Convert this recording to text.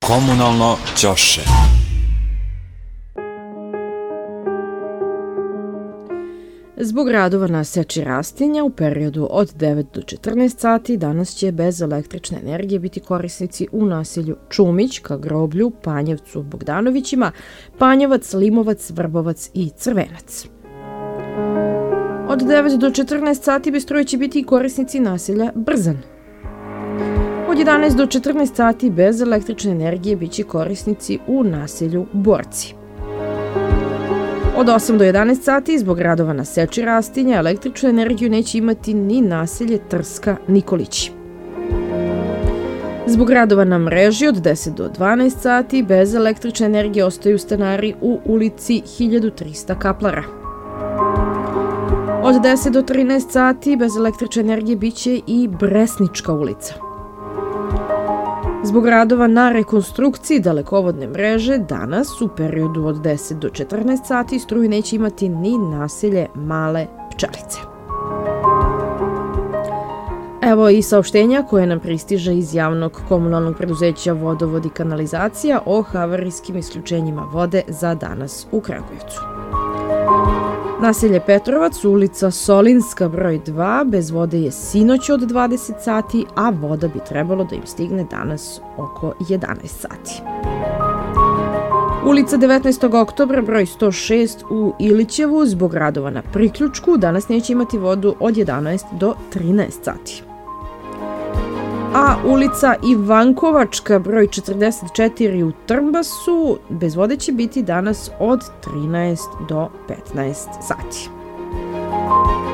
Komunalno ćoše. Zbog radova na seči rastinja u periodu od 9 do 14 sati danas će bez električne energije biti korisnici u naselju Čumić, ka Groblju, Panjevcu, Bogdanovićima, Panjevac, Limovac, Vrbovac i Crvenac. Od 9 do 14 sati bez struje će biti i korisnici naselja Brzan. Od 11 do 14 sati bez električne energije biće korisnici u naselju Borci. Od 8 do 11 sati zbog radova na seči rastinja električnu energiju neće imati ni naselje Trska Nikolići. Zbog radova na mreži od 10 do 12 sati bez električne energije ostaju stanari u ulici 1300 Kaplara. Od 10 do 13 sati bez električne energije biće i Bresnička ulica. Zbog radova na rekonstrukciji dalekovodne mreže danas u periodu od 10 do 14 sati struju neće imati ni naselje Male Pčelice. Evo i saopštenja koje nam pristiže iz javnog komunalnog preduzeća Vodovod i kanalizacija o havarijskim isključenjima vode za danas u Kragujevcu. Naselje Petrovac, ulica Solinska broj 2, bez vode je sinoć od 20 sati, a voda bi trebalo da im stigne danas oko 11 sati. Ulica 19. oktobra broj 106 u Ilićevu zbog radova na priključku danas neće imati vodu od 11 do 13 sati. A ulica Ivankovačka broj 44 u Trmbasu bez vode će biti danas od 13 do 15 sati.